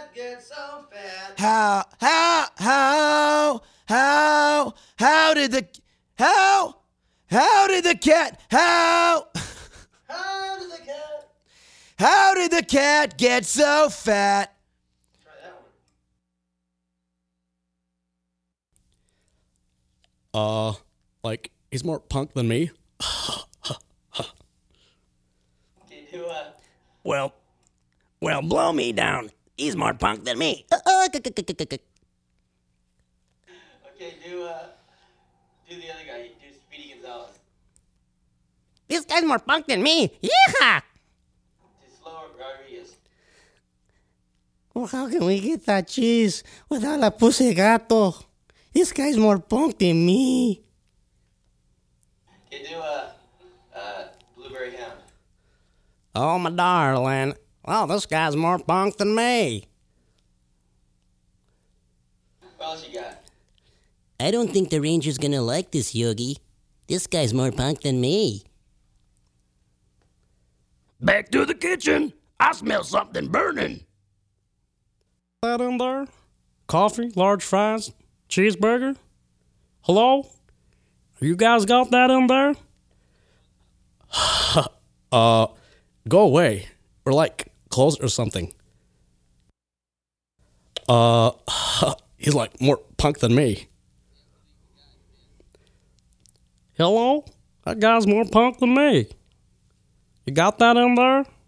cat get so fat? How did the cat, How did the cat? how did the cat get so fat? Try that one. Like, he's more punk than me. Okay, do Well, blow me down. He's more punk than me. okay, do the other guy. Do Speedy Gonzalez. This guy's more punk than me. Yeehaw! Do slower Rodriguez. Well, how can we get that cheese without a pussy gato? This guy's more punk than me. Okay, do Blueberry Hound. Oh, my darling. Well, this guy's more punk than me. What else you got? I don't think the ranger's gonna like this, Yogi. This guy's more punk than me. Back to the kitchen. I smell something burning. That in there? Coffee, large fries, cheeseburger? Hello? You guys got that in there? Go away. We're like closed or something. He's like more punk than me. Hello? That guy's more punk than me. You got that in there?